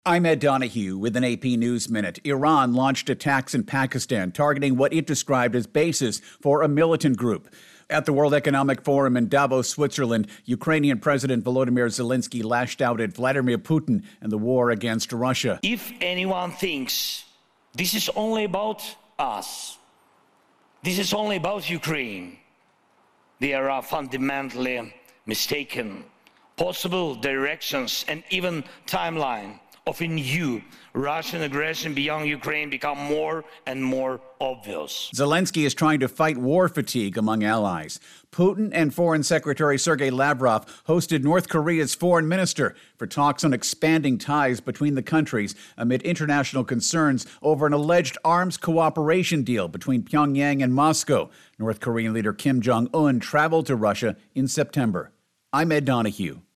I'm Ed Donahue with an AP News Minute. Iran launched attacks in Pakistan, targeting what it described as bases for a militant group. At the World Economic Forum in Davos, Switzerland, Ukrainian President Volodymyr Zelensky lashed out at Vladimir Putin and the war against Russia. If anyone thinks this is only about us, this is only about Ukraine, they are fundamentally mistaken. Possible directions and even timeline of a new Russian aggression beyond Ukraine become more and more obvious. Zelensky is trying to fight war fatigue among allies. Putin and Foreign Secretary Sergei Lavrov hosted North Korea's foreign minister for talks on expanding ties between the countries amid international concerns over an alleged arms cooperation deal between Pyongyang and Moscow. North Korean leader Kim Jong-un traveled to Russia in September. I'm Ed Donahue.